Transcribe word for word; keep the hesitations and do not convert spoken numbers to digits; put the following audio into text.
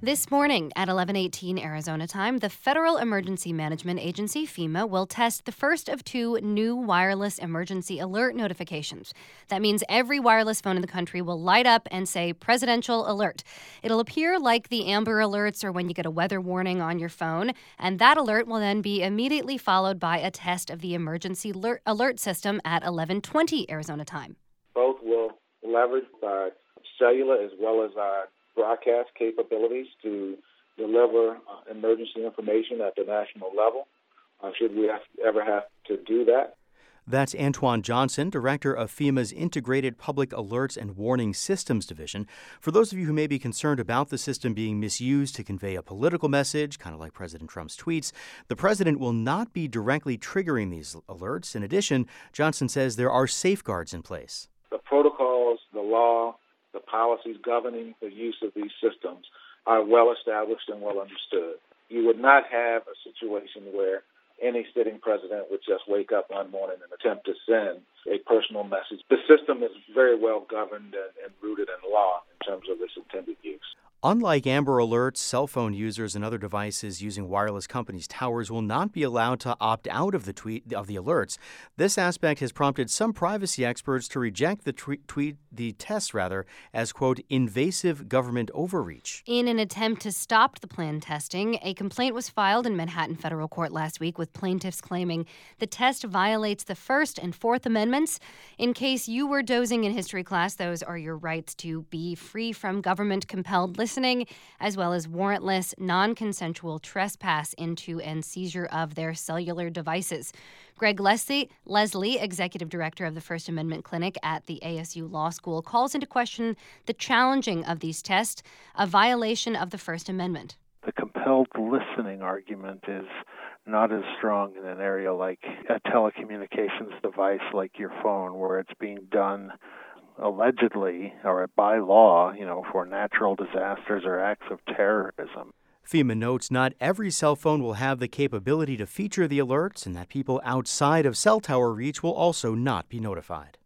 This morning at eleven eighteen Arizona time, the Federal Emergency Management Agency, FEMA, will test the first of two new wireless emergency alert notifications. That means every wireless phone in the country will light up and say presidential alert. It'll appear like the Amber Alerts or when you get a weather warning on your phone, and that alert will then be immediately followed by a test of the emergency alert, alert system at eleven twenty Arizona time. Both will leverage our cellular as well as our broadcast capabilities to deliver uh, emergency information at the national level, uh, should we have, ever have to do that. That's Antoine Johnson, director of FEMA's Integrated Public Alerts and Warning Systems Division. For those of you who may be concerned about the system being misused to convey a political message, kind of like President Trump's tweets, the president will not be directly triggering these alerts. In addition, Johnson says there are safeguards in place. The protocols, the law, the policies governing the use of these systems are well established and well understood. You would not have a situation where any sitting president would just wake up one morning and attempt to send a personal message. The system is very well governed and, and rooted in law in terms of its intended use. Unlike Amber Alerts, cell phone users and other devices using wireless companies' towers will not be allowed to opt out of the tweet of the alerts. This aspect has prompted some privacy experts to reject the tweet, tweet the tests rather as, quote, invasive government overreach. In an attempt to stop the planned testing, a complaint was filed in Manhattan federal court last week with plaintiffs claiming the test violates the First and Fourth Amendments. In case you were dozing in history class, those are your rights to be free from government-compelled listening, as well as warrantless, non-consensual trespass into and seizure of their cellular devices. Greg Leslie, Leslie, executive director of the First Amendment Clinic at the A S U Law School, calls into question the challenging of these tests, a violation of the First Amendment. The compelled listening argument is not as strong in an area like a telecommunications device like your phone, where it's being done allegedly or by law, you know, for natural disasters or acts of terrorism. FEMA notes not every cell phone will have the capability to feature the alerts and that people outside of cell tower reach will also not be notified.